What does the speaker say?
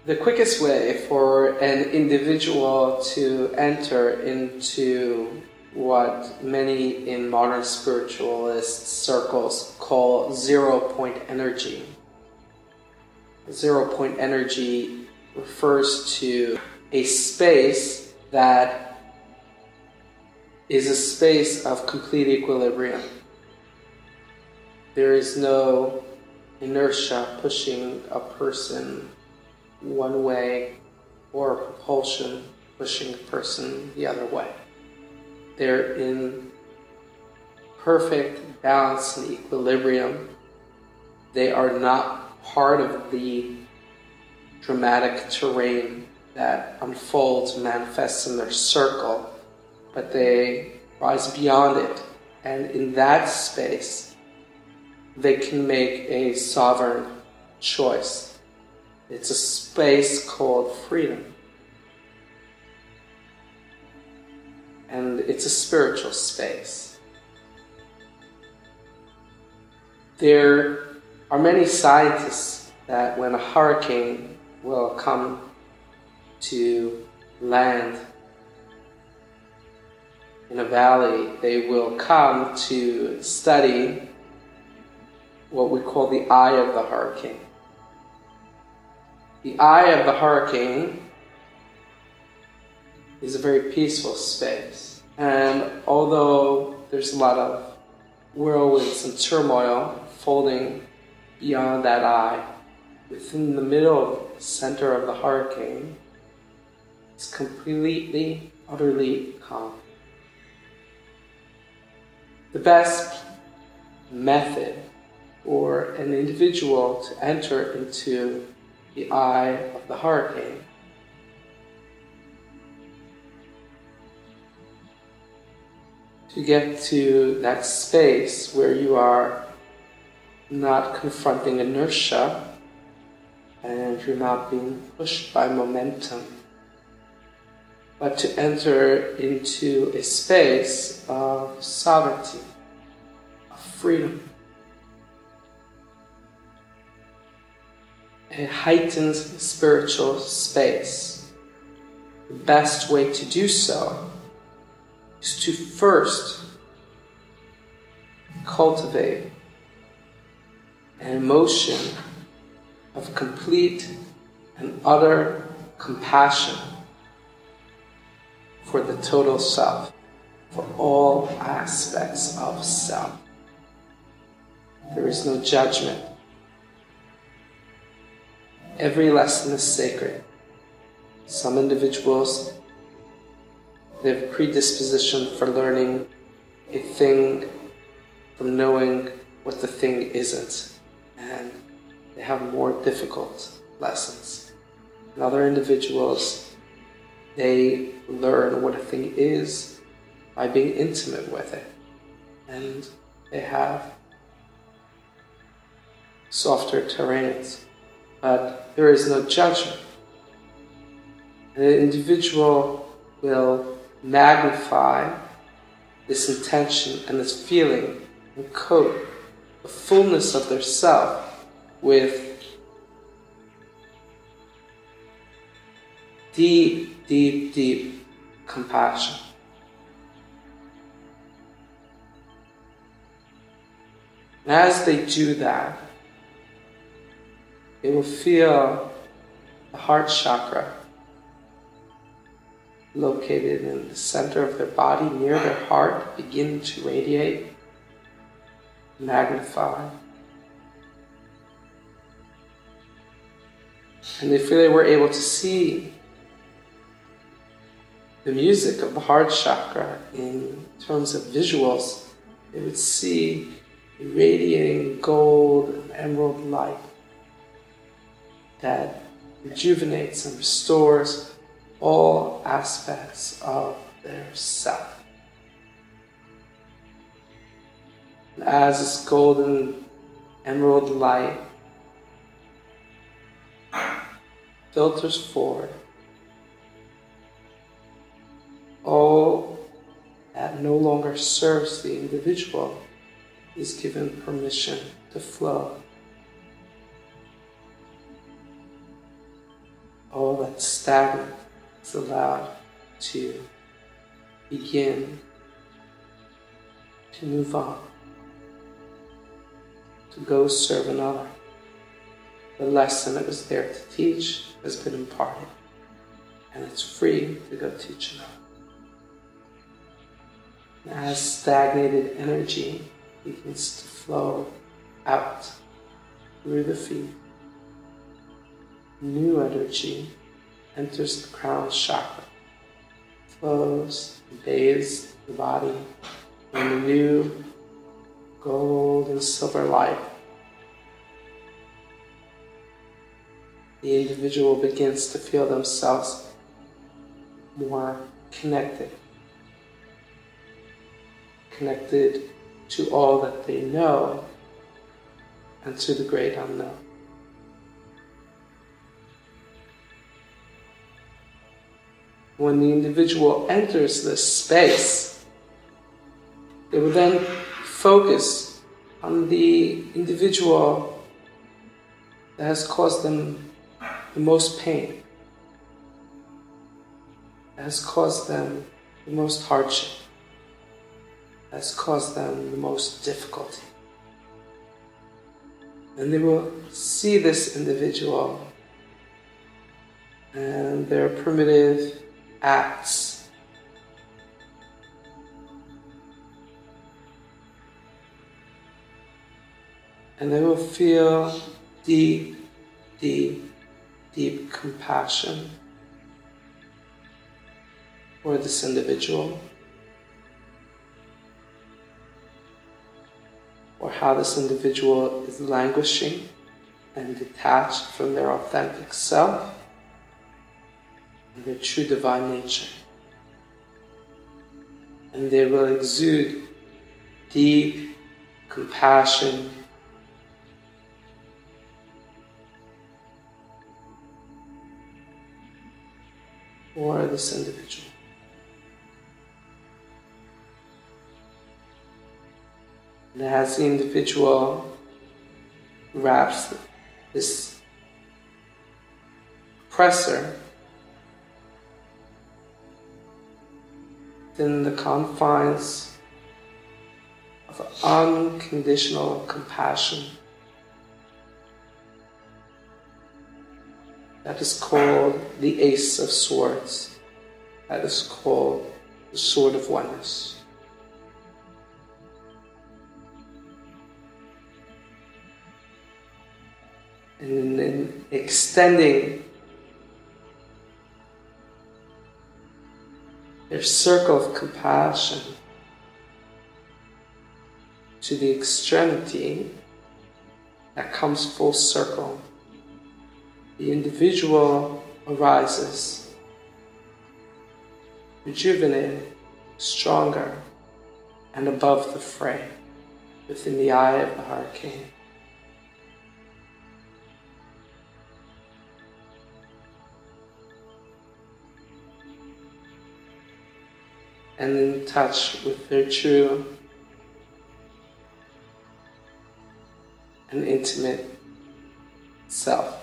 The quickest way for an individual to enter into what many in modern spiritualist circles call zero-point energy. Zero-point energy refers to a space that is a space of complete equilibrium. There is no inertia pushing a person one way or propulsion pushing a person the other way. They're in perfect balance and equilibrium. They are not part of the dramatic terrain that unfolds and manifests in their circle, but they rise beyond it. And in that space, they can make a sovereign choice. It's a space called freedom. And it's a spiritual space. There are many scientists that when a hurricane will come to land in a valley, they will come to study what we call the eye of the hurricane. The eye of the hurricane is a very peaceful space. And although there's a lot of whirlwinds and turmoil folding beyond that eye, within the middle center of the hurricane, it's completely, utterly calm. The best method for an individual to enter into the eye of the hurricane to get to that space where you are not confronting inertia and you're not being pushed by momentum, but to enter into a space of sovereignty, of freedom, a heightened spiritual space. The best way to do so is to first cultivate an emotion of complete and utter compassion for the total self, for all aspects of self. There is no judgment. Every lesson is sacred. Some individuals, they have a predisposition for learning a thing from knowing what the thing isn't, and they have more difficult lessons. And other individuals, they learn what a thing is by being intimate with it, and they have softer terrains. But there is no judgment. An individual will magnify this intention and this feeling and coat the fullness of their self with deep, deep, deep compassion. And as they do that, they will feel the heart chakra located in the center of their body near their heart begin to radiate, magnify. And they feel they were able to see the music of the heart chakra in terms of visuals. They would see a radiating gold and emerald light that rejuvenates and restores all aspects of their self. And as this golden emerald light filters forward, all that no longer serves the individual is given permission to flow. that's stagnant is allowed to begin to move on, to go serve another. The lesson it was there to teach has been imparted, and it's free to go teach another. And as stagnated energy begins to flow out through the feet, new energy enters the crown chakra, flows and bathes the body in the new gold and silver light. The individual begins to feel themselves more connected to all that they know and to the great unknown. When the individual enters this space, they will then focus on the individual that has caused them the most pain, that has caused them the most hardship, that has caused them the most difficulty. And they will see this individual and their primitive acts, and they will feel deep, deep, deep compassion for this individual, or how this individual is languishing and detached from their authentic self and their true divine nature. And they will exude deep compassion for this individual. And as the individual wraps this oppressor within the confines of unconditional compassion, that is called the Ace of Swords, that is called the Sword of Oneness. And in extending their circle of compassion to the extremity that comes full circle, the individual arises, rejuvenated, stronger, and above the fray, within the eye of the hurricane. And in touch with their true and intimate self.